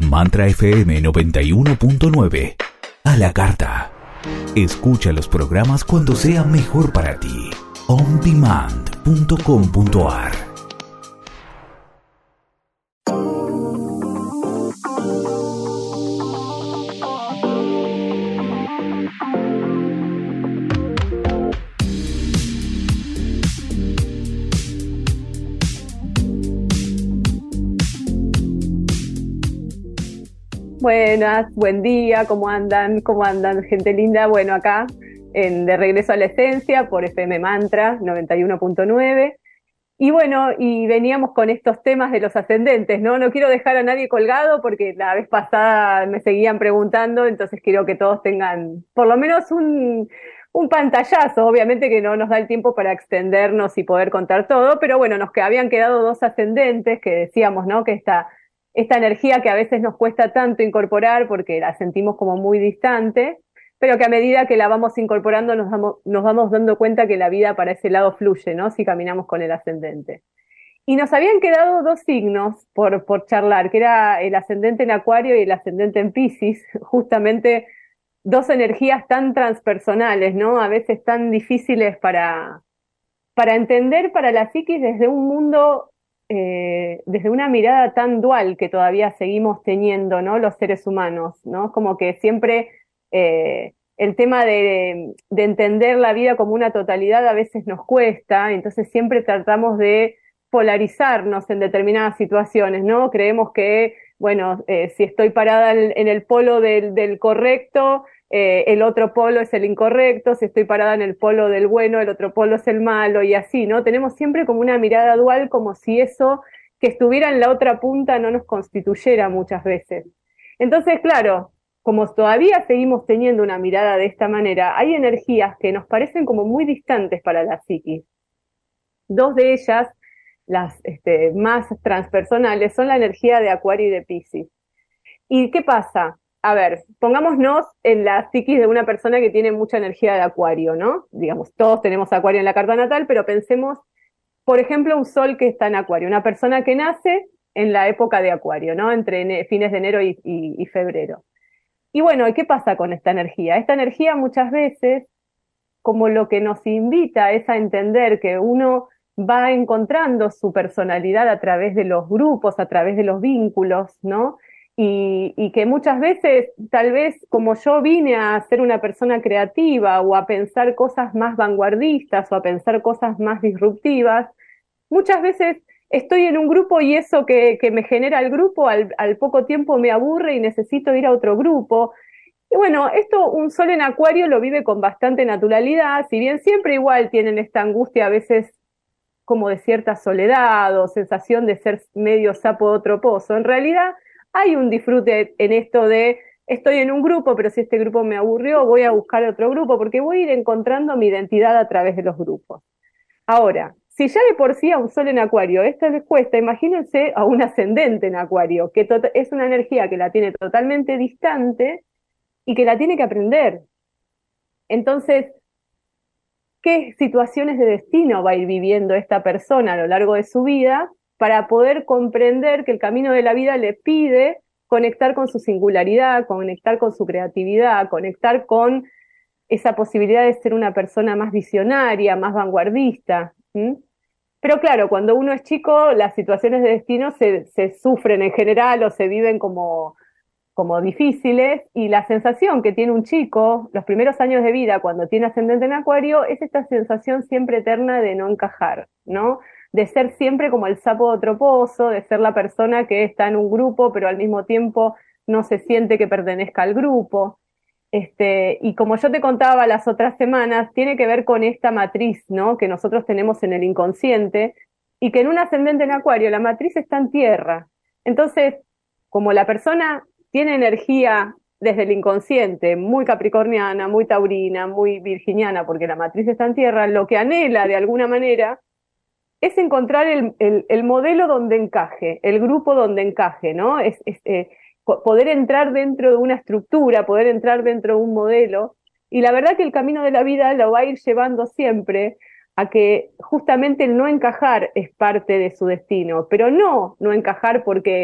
Mantra FM 91.9. A la carta. Escucha los programas cuando sea mejor para ti. ondemand.com.ar. Buenas, buen día, ¿cómo andan? ¿Cómo andan, gente linda? Bueno, acá de Regreso a la Esencia por FM Mantra 91.9. Y bueno, y veníamos con estos temas de los ascendentes, ¿no? No quiero dejar a nadie colgado porque la vez pasada me seguían preguntando, entonces quiero que todos tengan por lo menos un pantallazo. Obviamente que no nos da el tiempo para extendernos y poder contar todo, pero bueno, habían quedado dos ascendentes que decíamos, ¿no? Que esta energía que a veces nos cuesta tanto incorporar porque la sentimos como muy distante, pero que a medida que la vamos incorporando nos vamos dando cuenta que la vida para ese lado fluye, ¿no? Si caminamos con el ascendente. Y nos habían quedado dos signos por charlar, que era el ascendente en Acuario y el ascendente en Piscis, justamente dos energías tan transpersonales, ¿no? A veces tan difíciles para entender para la psiquis desde un mundo, desde una mirada tan dual que todavía seguimos teniendo, ¿no? Los seres humanos, ¿no? Como que siempre el tema de entender la vida como una totalidad a veces nos cuesta, entonces siempre tratamos de polarizarnos en determinadas situaciones, ¿no? Creemos que, bueno, si estoy parada en el polo del correcto, el otro polo es el incorrecto, si estoy parada en el polo del bueno, el otro polo es el malo, y así, ¿no? Tenemos siempre como una mirada dual, como si eso que estuviera en la otra punta no nos constituyera muchas veces. Entonces, claro, como todavía seguimos teniendo una mirada de esta manera, hay energías que nos parecen como muy distantes para la psiquis. Dos de ellas, las más transpersonales, son la energía de Acuario y de Piscis. ¿Y qué pasa? A ver, pongámonos en la psiquis de una persona que tiene mucha energía de Acuario, ¿no? Digamos, todos tenemos Acuario en la carta natal, pero pensemos, por ejemplo, un sol que está en Acuario, una persona que nace en la época de Acuario, ¿no? Entre fines de enero y febrero. Y bueno, ¿y qué pasa con esta energía? Esta energía muchas veces, como lo que nos invita es a entender que uno va encontrando su personalidad a través de los grupos, a través de los vínculos, ¿no? Y que muchas veces, tal vez como yo vine a ser una persona creativa o a pensar cosas más vanguardistas o a pensar cosas más disruptivas, muchas veces estoy en un grupo y eso que me genera el grupo al poco tiempo me aburre y necesito ir a otro grupo. Y bueno, esto un sol en Acuario lo vive con bastante naturalidad, si bien siempre igual tienen esta angustia a veces como de cierta soledad o sensación de ser medio sapo de otro pozo. En realidad hay un disfrute en esto de estoy en un grupo, pero si este grupo me aburrió, voy a buscar otro grupo, porque voy a ir encontrando mi identidad a través de los grupos. Ahora, si ya de por sí a un sol en Acuario esto les cuesta, imagínense a un ascendente en Acuario, que es una energía que la tiene totalmente distante y que la tiene que aprender. Entonces, ¿qué situaciones de destino va a ir viviendo esta persona a lo largo de su vida para poder comprender que el camino de la vida le pide conectar con su singularidad, conectar con su creatividad, conectar con esa posibilidad de ser una persona más visionaria, más vanguardista? ¿Mm? Pero claro, cuando uno es chico, las situaciones de destino se sufren en general o se viven como difíciles, y la sensación que tiene un chico los primeros años de vida cuando tiene ascendente en Acuario es esta sensación siempre eterna de no encajar, ¿no? De ser siempre como el sapo de otro pozo, de ser la persona que está en un grupo pero al mismo tiempo no se siente que pertenezca al grupo. Y como yo te contaba las otras semanas, tiene que ver con esta matriz, ¿no? Que nosotros tenemos en el inconsciente y que en un ascendente en Acuario la matriz está en tierra. Entonces, como la persona tiene energía desde el inconsciente, muy capricorniana, muy taurina, muy virginiana, porque la matriz está en tierra, lo que anhela de alguna manera es encontrar el modelo donde encaje, el grupo donde encaje, ¿no? Poder entrar dentro de una estructura, poder entrar dentro de un modelo, y la verdad que el camino de la vida lo va a ir llevando siempre a que justamente el no encajar es parte de su destino, pero no encajar porque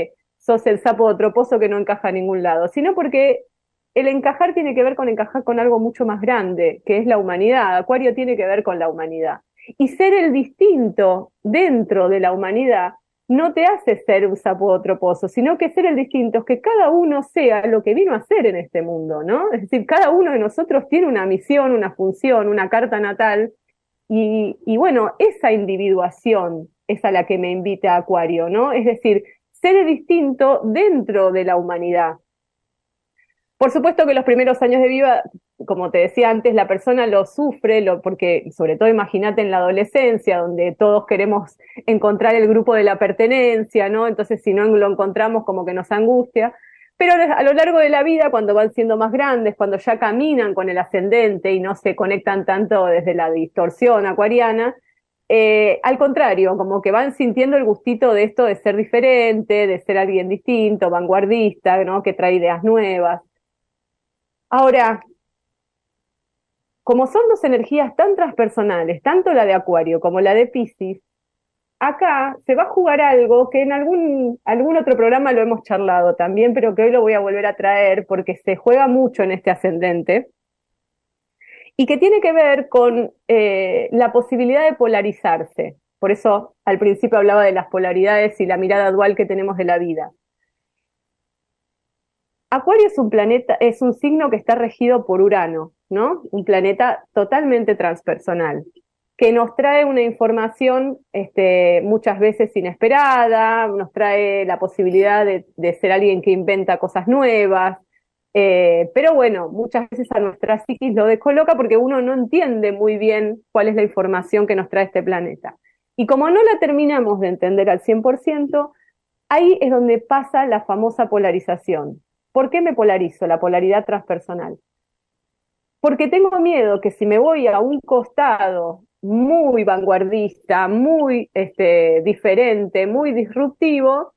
sos el sapo de otro pozo que no encaja a ningún lado, sino porque el encajar tiene que ver con encajar con algo mucho más grande, que es la humanidad. Acuario tiene que ver con la humanidad. Y ser el distinto dentro de la humanidad no te hace ser un sapo de otro pozo, sino que ser el distinto es que cada uno sea lo que vino a ser en este mundo, ¿no? Es decir, cada uno de nosotros tiene una misión, una función, una carta natal, y bueno, esa individuación es a la que me invita Acuario, ¿no? Es decir, ser el distinto dentro de la humanidad. Por supuesto que los primeros años de vida, como te decía antes, la persona lo sufre, porque sobre todo imagínate en la adolescencia, donde todos queremos encontrar el grupo de la pertenencia, ¿no? Entonces si no lo encontramos como que nos angustia. Pero a lo largo de la vida, cuando van siendo más grandes, cuando ya caminan con el ascendente y no se conectan tanto desde la distorsión acuariana, al contrario, como que van sintiendo el gustito de esto de ser diferente, de ser alguien distinto, vanguardista, ¿no? Que trae ideas nuevas. Ahora, como son dos energías tan transpersonales, tanto la de Acuario como la de Piscis, acá se va a jugar algo que en algún otro programa lo hemos charlado también, pero que hoy lo voy a volver a traer porque se juega mucho en este ascendente y que tiene que ver con la posibilidad de polarizarse. Por eso al principio hablaba de las polaridades y la mirada dual que tenemos de la vida. Acuario es un planeta, es un signo que está regido por Urano, ¿no? Un planeta totalmente transpersonal, que nos trae una información muchas veces inesperada, nos trae la posibilidad de ser alguien que inventa cosas nuevas, pero bueno, muchas veces a nuestra psiquis lo descoloca porque uno no entiende muy bien cuál es la información que nos trae este planeta. Y como no la terminamos de entender al 100%, ahí es donde pasa la famosa polarización. ¿Por qué me polarizo? La polaridad transpersonal. Porque tengo miedo que si me voy a un costado muy vanguardista, muy diferente, muy disruptivo,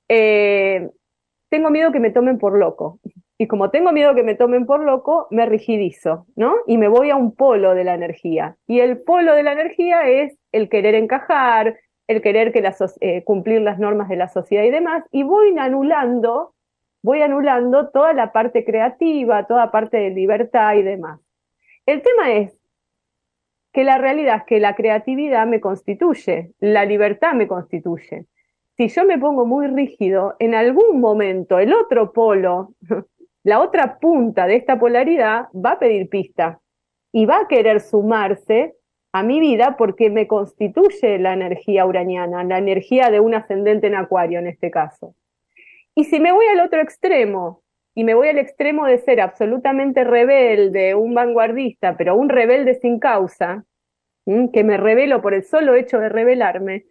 tengo miedo que me tomen por loco. Y como tengo miedo que me tomen por loco, me rigidizo, ¿no? Y me voy a un polo de la energía. Y el polo de la energía es el querer encajar, el querer cumplir las normas de la sociedad y demás, y voy anulando toda la parte creativa, toda parte de libertad y demás. El tema es que la realidad es que la creatividad me constituye, la libertad me constituye. Si yo me pongo muy rígido, en algún momento el otro polo, la otra punta de esta polaridad, va a pedir pista y va a querer sumarse a mi vida porque me constituye la energía uraniana, la energía de un ascendente en Acuario en este caso. Y si me voy al otro extremo, y me voy al extremo de ser absolutamente rebelde, un vanguardista, pero un rebelde sin causa, que me rebelo por el solo hecho de rebelarme,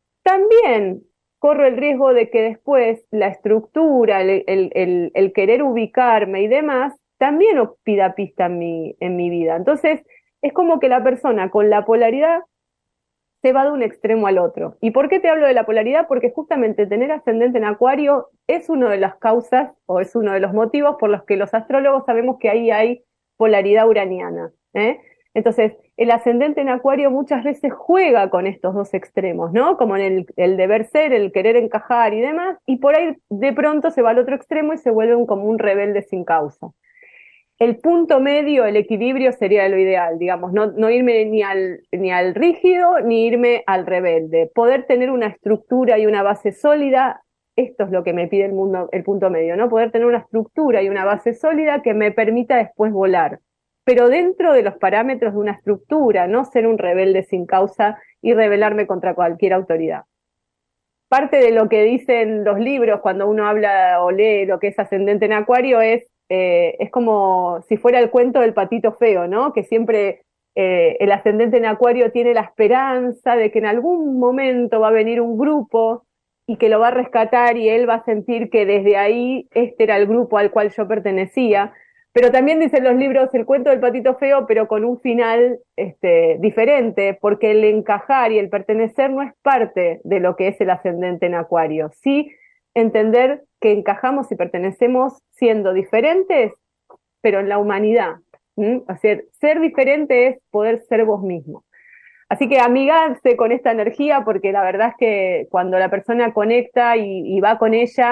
también corro el riesgo de que después la estructura, el querer ubicarme y demás, también pida pista en mi vida. Entonces, es como que la persona con la polaridad se va de un extremo al otro. ¿Y por qué te hablo de la polaridad? Porque justamente tener ascendente en Acuario es una de las causas o es uno de los motivos por los que los astrólogos sabemos que ahí hay polaridad uraniana. Entonces, el ascendente en Acuario muchas veces juega con estos dos extremos, ¿no? Como en el deber ser, el querer encajar y demás, y por ahí de pronto se va al otro extremo y se vuelve como un rebelde sin causa. El punto medio, el equilibrio sería lo ideal, digamos, no irme ni al rígido ni irme al rebelde. Poder tener una estructura y una base sólida, esto es lo que me pide el punto medio, ¿no? Poder tener una estructura y una base sólida que me permita después volar, pero dentro de los parámetros de una estructura, no ser un rebelde sin causa y rebelarme contra cualquier autoridad. Parte de lo que dicen los libros cuando uno habla o lee lo que es ascendente en Acuario es como si fuera el cuento del patito feo, ¿no? Que siempre el ascendente en Acuario tiene la esperanza de que en algún momento va a venir un grupo y que lo va a rescatar y él va a sentir que desde ahí este era el grupo al cual yo pertenecía. Pero también dicen los libros el cuento del patito feo, pero con un final diferente, porque el encajar y el pertenecer no es parte de lo que es el ascendente en Acuario. Sí, entender que encajamos y pertenecemos siendo diferentes, pero en la humanidad. O sea, ser diferente es poder ser vos mismo. Así que amigarse con esta energía, porque la verdad es que cuando la persona conecta y va con ella,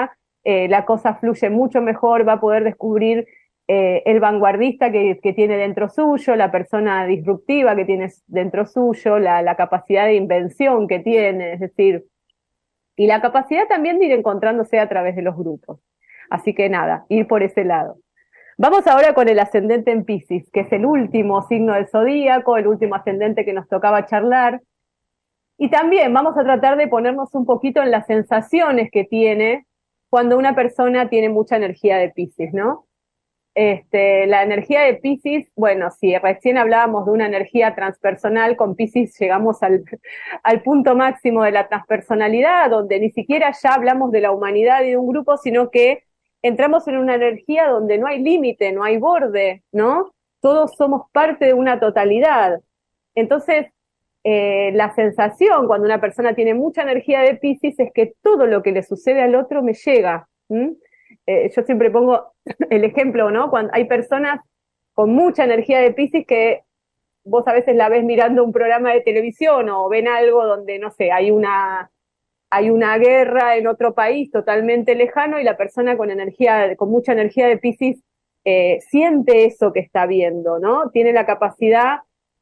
la cosa fluye mucho mejor, va a poder descubrir el vanguardista que tiene dentro suyo, la persona disruptiva que tiene dentro suyo, la capacidad de invención que tiene, es decir, y la capacidad también de ir encontrándose a través de los grupos. Así que nada, ir por ese lado. Vamos ahora con el ascendente en Piscis, que es el último signo del zodíaco, el último ascendente que nos tocaba charlar. Y también vamos a tratar de ponernos un poquito en las sensaciones que tiene cuando una persona tiene mucha energía de Piscis, ¿no? La energía de Piscis, bueno, si recién hablábamos de una energía transpersonal, con Piscis llegamos al punto máximo de la transpersonalidad, donde ni siquiera ya hablamos de la humanidad y de un grupo, sino que entramos en una energía donde no hay límite, no hay borde, ¿no? Todos somos parte de una totalidad. Entonces, la sensación cuando una persona tiene mucha energía de Piscis es que todo lo que le sucede al otro me llega. Yo siempre pongo el ejemplo, ¿no? Cuando hay personas con mucha energía de Piscis que vos a veces la ves mirando un programa de televisión o ven algo donde, no sé, hay una guerra en otro país totalmente lejano y la persona con mucha energía de Piscis siente eso que está viendo, ¿no? Tiene la capacidad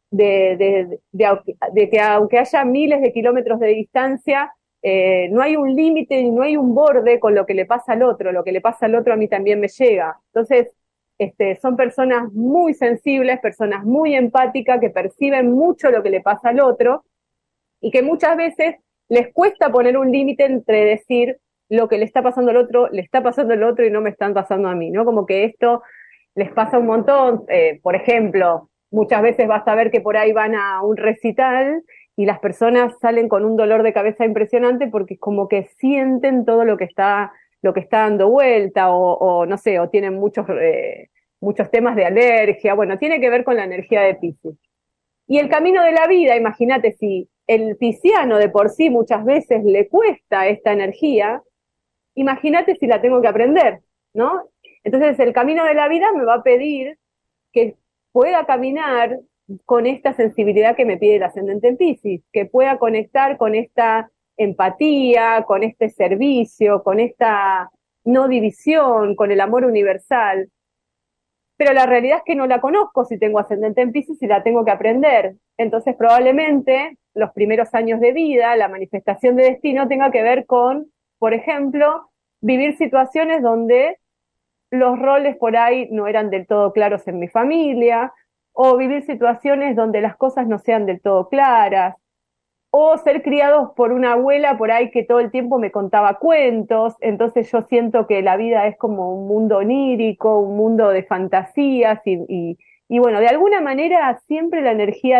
de que aunque haya miles de kilómetros de distancia, no hay un límite y no hay un borde con lo que le pasa al otro. Lo que le pasa al otro a mí también me llega. Entonces, son personas muy sensibles, personas muy empáticas, que perciben mucho lo que le pasa al otro y que muchas veces les cuesta poner un límite entre decir lo que le está pasando al otro, le está pasando al otro y no me están pasando a mí, ¿no? Como que esto les pasa un montón. Por ejemplo, muchas veces vas a ver que por ahí van a un recital y las personas salen con un dolor de cabeza impresionante porque como que sienten todo lo que está dando vuelta o no sé, o tienen muchos temas de alergia. Bueno, tiene que ver con la energía de Piscis. Y el camino de la vida, imagínate, si el pisciano de por sí muchas veces le cuesta esta energía, imagínate si la tengo que aprender, ¿no? Entonces el camino de la vida me va a pedir que pueda caminar con esta sensibilidad que me pide el ascendente en Piscis, que pueda conectar con esta empatía, con este servicio, con esta no división, con el amor universal. Pero la realidad es que no la conozco si tengo ascendente en Piscis y la tengo que aprender. Entonces probablemente los primeros años de vida, la manifestación de destino tenga que ver con, por ejemplo, vivir situaciones donde los roles por ahí no eran del todo claros en mi familia, o vivir situaciones donde las cosas no sean del todo claras, o ser criados por una abuela por ahí que todo el tiempo me contaba cuentos, entonces yo siento que la vida es como un mundo onírico, un mundo de fantasías, y bueno, de alguna manera siempre la energía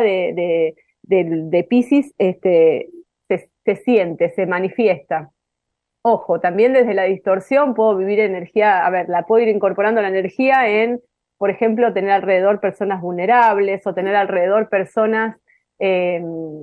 de Piscis se siente, se manifiesta. Ojo, también desde la distorsión puedo vivir energía, a ver, la puedo ir incorporando la energía en, por ejemplo, tener alrededor personas vulnerables o tener alrededor personas eh,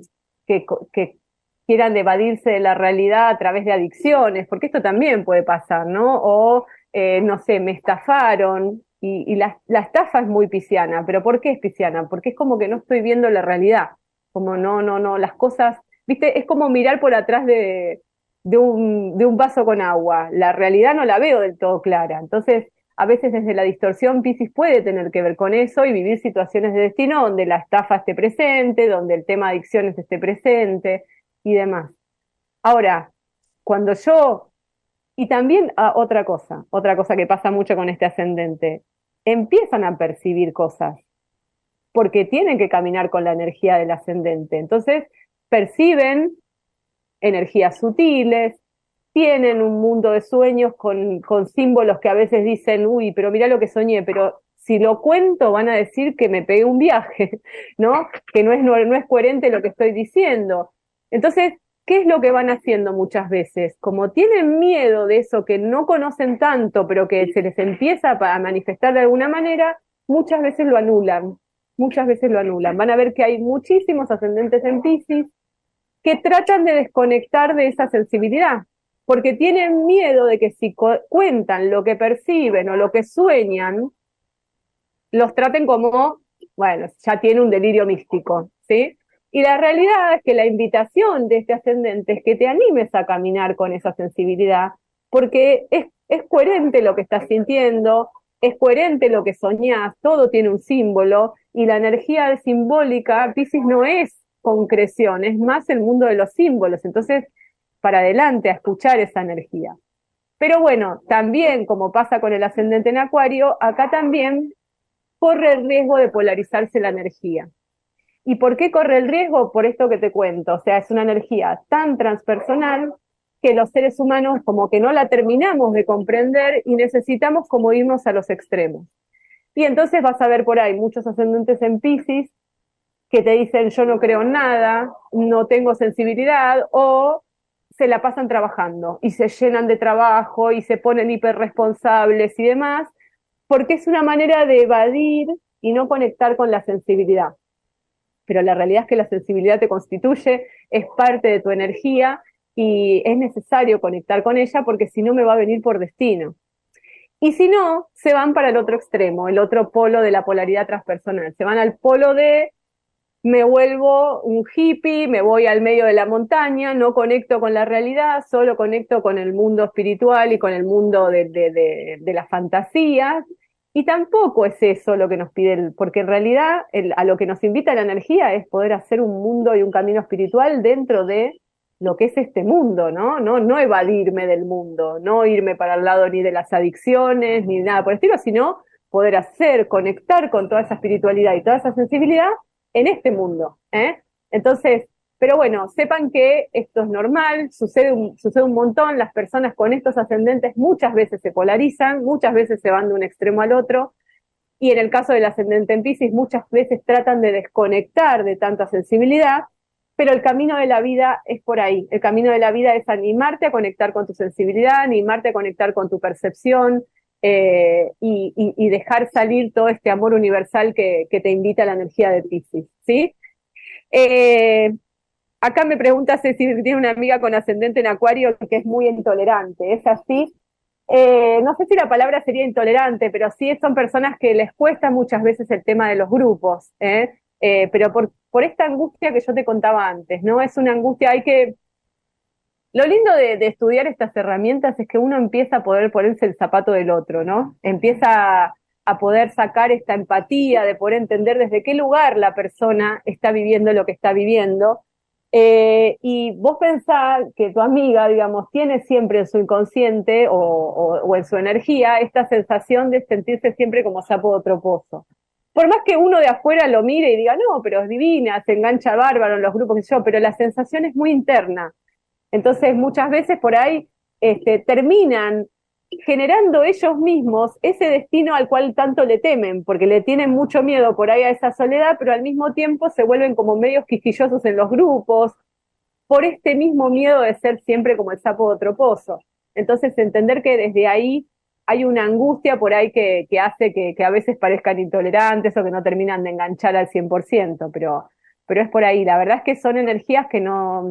que quieran evadirse de la realidad a través de adicciones, porque esto también puede pasar, ¿no? O, no sé, me estafaron y la estafa es muy pisciana, pero ¿por qué es pisciana? Porque es como que no estoy viendo la realidad, como no, las cosas, viste, es como mirar por atrás de un vaso con agua. La realidad no la veo del todo clara. Entonces, a veces desde la distorsión, Piscis puede tener que ver con eso y vivir situaciones de destino donde la estafa esté presente, donde el tema adicciones esté presente y demás. Ahora, cuando y también otra cosa que pasa mucho con este ascendente, empiezan a percibir cosas porque tienen que caminar con la energía del ascendente. Entonces, perciben energías sutiles, tienen un mundo de sueños con símbolos que a veces dicen, uy, pero mira lo que soñé, pero si lo cuento van a decir que me pegué un viaje, ¿no? Que no es coherente lo que estoy diciendo. Entonces, ¿qué es lo que van haciendo muchas veces? Como tienen miedo de eso que no conocen tanto, pero que se les empieza a manifestar de alguna manera, muchas veces lo anulan, muchas veces lo anulan. Van a ver que hay muchísimos ascendentes en Piscis que tratan de desconectar de esa sensibilidad, porque tienen miedo de que si cuentan lo que perciben o lo que sueñan, los traten como, bueno, ya tiene un delirio místico, ¿sí? Y la realidad es que la invitación de este ascendente es que te animes a caminar con esa sensibilidad, porque es coherente lo que estás sintiendo, es coherente lo que soñás, todo tiene un símbolo, y la energía simbólica, Piscis no es concreción, es más el mundo de los símbolos, entonces para adelante a escuchar esa energía. Pero bueno, también como pasa con el ascendente en Acuario, acá también corre el riesgo de polarizarse la energía. ¿Y por qué corre el riesgo? Por esto que te cuento, o sea, es una energía tan transpersonal que los seres humanos como que no la terminamos de comprender y necesitamos como irnos a los extremos. Y entonces vas a ver por ahí muchos ascendentes en Piscis que te dicen yo no creo en nada, no tengo sensibilidad, o se la pasan trabajando y se llenan de trabajo y se ponen hiperresponsables y demás, porque es una manera de evadir y no conectar con la sensibilidad. Pero la realidad es que la sensibilidad te constituye, es parte de tu energía y es necesario conectar con ella porque si no me va a venir por destino. Y si no, se van para el otro extremo, el otro polo de la polaridad transpersonal. Se van al polo de me vuelvo un hippie, me voy al medio de la montaña, no conecto con la realidad, solo conecto con el mundo espiritual y con el mundo de las fantasías. Y tampoco es eso lo que nos pide, porque en realidad a lo que nos invita la energía es poder hacer un mundo y un camino espiritual dentro de lo que es este mundo, ¿no? No evadirme del mundo, no irme para el lado ni de las adicciones, ni nada por el estilo, sino poder hacer, conectar con toda esa espiritualidad y toda esa sensibilidad en este mundo, ¿eh? Entonces, pero bueno, sepan que esto es normal, sucede un montón, las personas con estos ascendentes muchas veces se polarizan, muchas veces se van de un extremo al otro, y en el caso del ascendente en Piscis muchas veces tratan de desconectar de tanta sensibilidad, pero el camino de la vida es por ahí, el camino de la vida es animarte a conectar con tu sensibilidad, animarte a conectar con tu percepción, y dejar salir todo este amor universal que te invita a la energía de Piscis, ¿sí? Eh, Acá me pregunta si tiene una amiga con ascendente en Acuario que es muy intolerante, ¿es así? No sé si la palabra sería intolerante, pero sí son personas que les cuesta muchas veces el tema de los grupos, ¿eh? Pero por esta angustia que yo te contaba antes, ¿no? Es una angustia, hay que lo lindo de estudiar estas herramientas es que uno empieza a poder ponerse el zapato del otro, ¿no? Empieza a poder sacar esta empatía, de poder entender desde qué lugar la persona está viviendo lo que está viviendo. Y vos pensás que tu amiga, digamos, tiene siempre en su inconsciente o en su energía esta sensación de sentirse siempre como sapo de otro pozo. Por más que uno de afuera lo mire y diga, no, pero es divina, se engancha bárbaro en los grupos que yo, pero la sensación es muy interna. Entonces, muchas veces por ahí terminan generando ellos mismos ese destino al cual tanto le temen, porque le tienen mucho miedo por ahí a esa soledad, pero al mismo tiempo se vuelven como medios quisquillosos en los grupos, por este mismo miedo de ser siempre como el sapo de otro pozo. Entonces, entender que desde ahí hay una angustia por ahí que hace que a veces parezcan intolerantes o que no terminan de enganchar al 100%, pero es por ahí. La verdad es que son energías que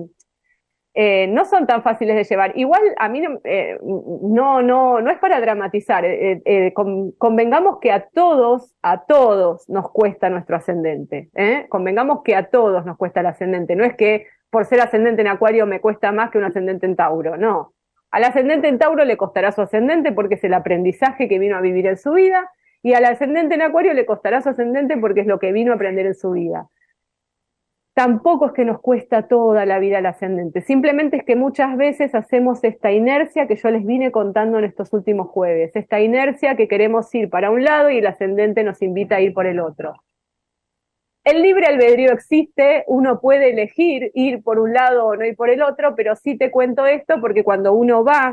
no son tan fáciles de llevar. Igual a mí no es para dramatizar. Convengamos que a todos nos cuesta nuestro ascendente. Convengamos que a todos nos cuesta el ascendente. No es que por ser ascendente en Acuario me cuesta más que un ascendente en Tauro, no. Al ascendente en Tauro le costará su ascendente porque es el aprendizaje que vino a vivir en su vida, y al ascendente en Acuario le costará su ascendente porque es lo que vino a aprender en su vida. Tampoco es que nos cuesta toda la vida el ascendente, simplemente es que muchas veces hacemos esta inercia que yo les vine contando en estos últimos jueves, esta inercia que queremos ir para un lado y el ascendente nos invita a ir por el otro. El libre albedrío existe, uno puede elegir ir por un lado o no ir por el otro, pero sí te cuento esto porque cuando uno va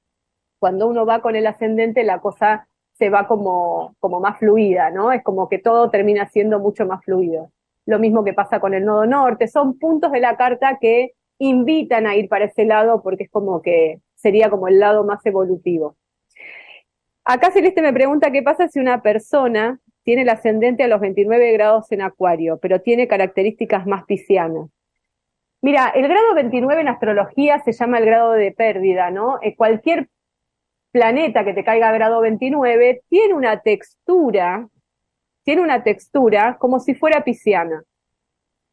con el ascendente la cosa se va como más fluida, ¿no? Es como que todo termina siendo mucho más fluido. Lo mismo que pasa con el nodo norte, son puntos de la carta que invitan a ir para ese lado porque es como que sería como el lado más evolutivo. Acá Celeste me pregunta qué pasa si una persona tiene el ascendente a los 29 grados en Acuario, pero tiene características más piscianas. Mira, el grado 29 en astrología se llama el grado de pérdida, ¿no? Cualquier planeta que te caiga a grado 29 tiene una textura como si fuera pisciana.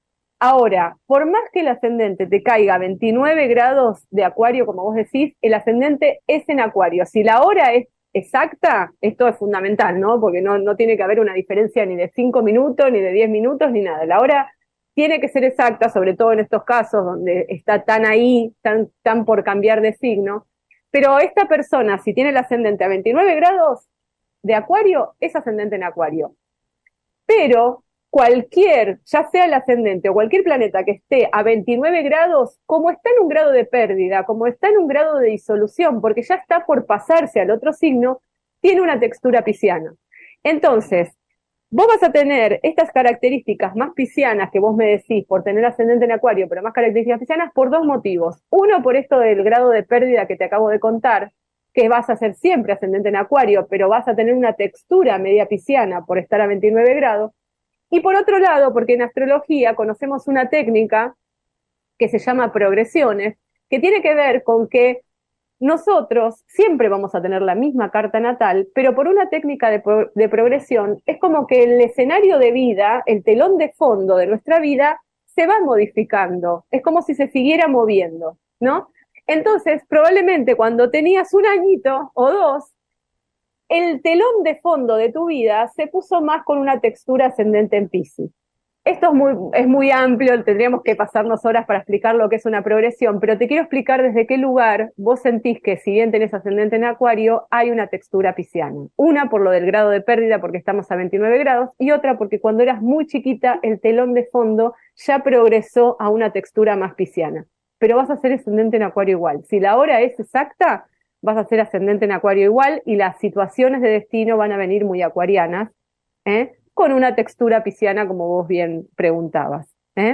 Ahora, por más que el ascendente te caiga a 29 grados de Acuario, como vos decís, el ascendente es en Acuario. Si la hora es exacta, esto es fundamental, ¿no? Porque no tiene que haber una diferencia ni de 5 minutos, ni de 10 minutos, ni nada. La hora tiene que ser exacta, sobre todo en estos casos donde está tan ahí, tan por cambiar de signo. Pero esta persona, si tiene el ascendente a 29 grados de Acuario, es ascendente en Acuario. Pero cualquier, ya sea el ascendente o cualquier planeta que esté a 29 grados, como está en un grado de pérdida, como está en un grado de disolución, porque ya está por pasarse al otro signo, tiene una textura pisciana. Entonces, vos vas a tener estas características más piscianas que vos me decís por tener ascendente en Acuario, pero más características piscianas por dos motivos. Uno, por esto del grado de pérdida que te acabo de contar, que vas a ser siempre ascendente en Acuario, pero vas a tener una textura media pisciana por estar a 29 grados. Y por otro lado, porque en astrología conocemos una técnica que se llama progresiones, que tiene que ver con que nosotros siempre vamos a tener la misma carta natal, pero por una técnica de progresión es como que el escenario de vida, el telón de fondo de nuestra vida, se va modificando. Es como si se siguiera moviendo, ¿no? Entonces, probablemente cuando tenías un añito o dos, el telón de fondo de tu vida se puso más con una textura ascendente en Piscis. Esto es muy amplio, tendríamos que pasarnos horas para explicar lo que es una progresión, pero te quiero explicar desde qué lugar vos sentís que si bien tenés ascendente en Acuario, hay una textura pisciana. Una por lo del grado de pérdida, porque estamos a 29 grados, y otra porque cuando eras muy chiquita, el telón de fondo ya progresó a una textura más pisciana. Pero vas a ser ascendente en Acuario igual. Si la hora es exacta, vas a ser ascendente en Acuario igual y las situaciones de destino van a venir muy acuarianas, con una textura pisciana, como vos bien preguntabas.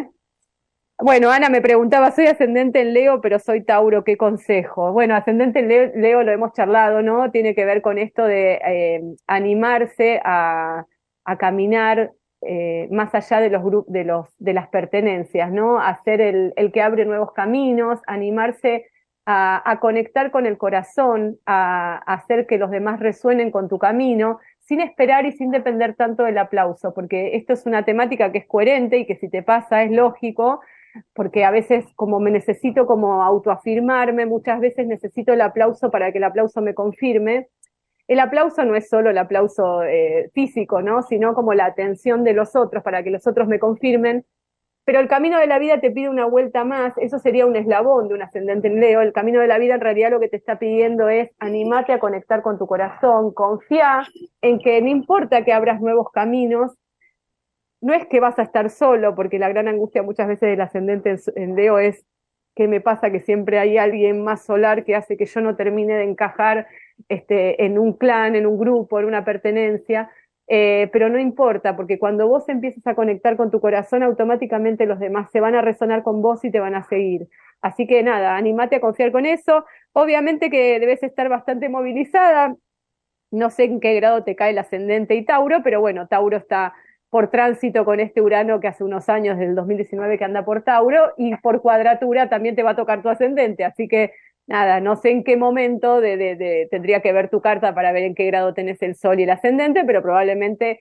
Bueno, Ana me preguntaba, soy ascendente en Leo, pero soy Tauro, ¿qué consejo? Bueno, ascendente en Leo lo hemos charlado, ¿no? Tiene que ver con esto de animarse a caminar más allá de de las pertenencias, ¿no? A ser el que abre nuevos caminos, animarse a conectar con el corazón, a hacer que los demás resuenen con tu camino, sin esperar y sin depender tanto del aplauso, porque esto es una temática que es coherente y que si te pasa es lógico, porque a veces como me necesito como autoafirmarme, muchas veces necesito el aplauso para que el aplauso me confirme. El aplauso no es solo el aplauso físico, ¿no? Sino como la atención de los otros para que los otros me confirmen. Pero el camino de la vida te pide una vuelta más, eso sería un eslabón de un ascendente en Leo. El camino de la vida en realidad lo que te está pidiendo es animate a conectar con tu corazón, confía en que no importa que abras nuevos caminos, no es que vas a estar solo, porque la gran angustia muchas veces del ascendente en Leo es que me pasa que siempre hay alguien más solar que hace que yo no termine de encajar en un clan, en un grupo, en una pertenencia. Pero no importa, porque cuando vos empieces a conectar con tu corazón, automáticamente los demás se van a resonar con vos y te van a seguir. Así que nada, animate a confiar con eso. Obviamente que debes estar bastante movilizada. No sé en qué grado te cae el ascendente y Tauro, pero bueno, Tauro está por tránsito con este Urano que hace unos años, del 2019, que anda por Tauro, y por cuadratura también te va a tocar tu ascendente. Así que nada, no sé en qué momento tendría que ver tu carta para ver en qué grado tenés el sol y el ascendente, pero probablemente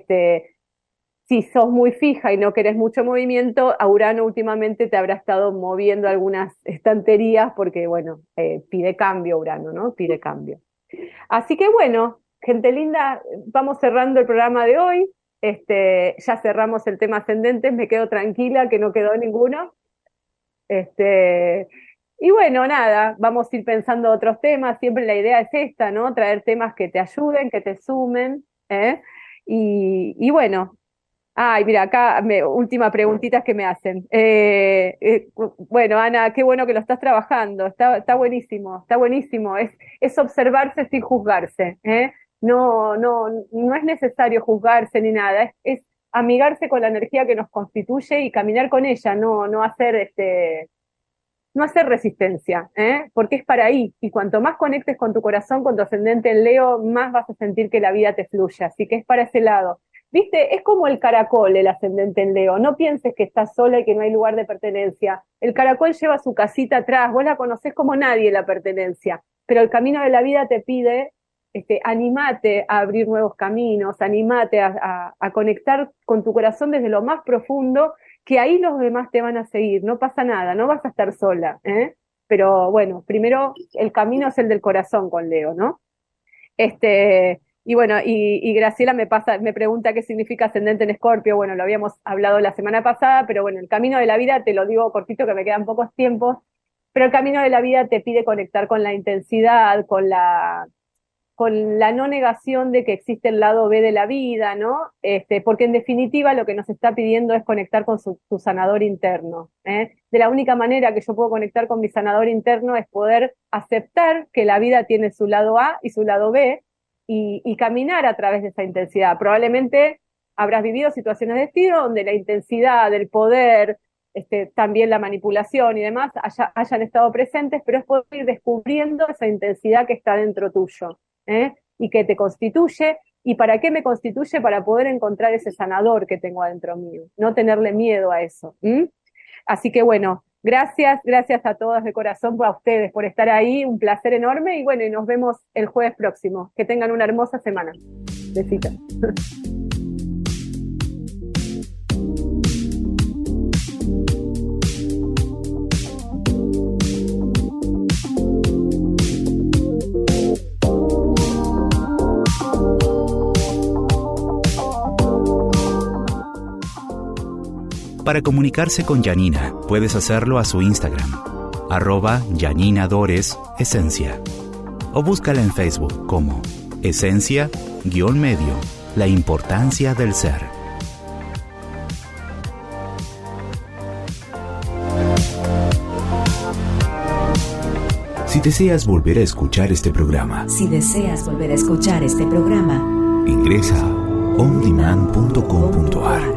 si sos muy fija y no querés mucho movimiento, a Urano últimamente te habrá estado moviendo algunas estanterías porque, bueno, pide cambio Urano, ¿no? Pide cambio. Así que bueno, gente linda, vamos cerrando el programa de hoy. Ya cerramos el tema ascendentes, me quedo tranquila que no quedó ninguno. Y bueno, nada, vamos a ir pensando otros temas, siempre la idea es esta, ¿no? Traer temas que te ayuden, que te sumen, ¿eh? Y bueno, ay, mira, acá última preguntita que me hacen. Bueno, Ana, qué bueno que lo estás trabajando, está buenísimo, está buenísimo. Es observarse sin juzgarse, ¿eh? No es necesario juzgarse ni nada, es amigarse con la energía que nos constituye y caminar con ella, no hacer resistencia, porque es para ahí. Y cuanto más conectes con tu corazón, con tu ascendente en Leo, más vas a sentir que la vida te fluye. Así que es para ese lado. ¿Viste? Es como el caracol, el ascendente en Leo. No pienses que estás sola y que no hay lugar de pertenencia. El caracol lleva su casita atrás. Vos la conocés como nadie, la pertenencia. Pero el camino de la vida te pide, animate a abrir nuevos caminos, animate a conectar con tu corazón desde lo más profundo que ahí los demás te van a seguir, no pasa nada, no vas a estar sola, ¿eh? Pero bueno, primero el camino es el del corazón con Leo, ¿no? Y bueno, y Graciela me pregunta qué significa ascendente en Escorpio. Bueno, lo habíamos hablado la semana pasada, pero bueno, el camino de la vida, te lo digo cortito que me quedan pocos tiempos, pero el camino de la vida te pide conectar con la intensidad, con la no negación de que existe el lado B de la vida, ¿no? Porque en definitiva lo que nos está pidiendo es conectar con su sanador interno, ¿eh? De la única manera que yo puedo conectar con mi sanador interno es poder aceptar que la vida tiene su lado A y su lado B y caminar a través de esa intensidad. Probablemente habrás vivido situaciones de estilo donde la intensidad, el poder, también la manipulación y demás hayan estado presentes, pero es poder ir descubriendo esa intensidad que está dentro tuyo, ¿eh? Y que te constituye. ¿Y para qué me constituye? Para poder encontrar ese sanador que tengo adentro mío, no tenerle miedo a eso. Así que bueno, gracias a todas de corazón, a ustedes por estar ahí, un placer enorme, y bueno, y nos vemos el jueves próximo. Que tengan una hermosa semana. Besitos. Para comunicarse con Janina, puedes hacerlo a su Instagram, @JaninaDoresEsencia, o búscala en Facebook como Esencia-Medio, la importancia del ser. Si deseas volver a escuchar este programa, ingresa a ondemand.com.ar.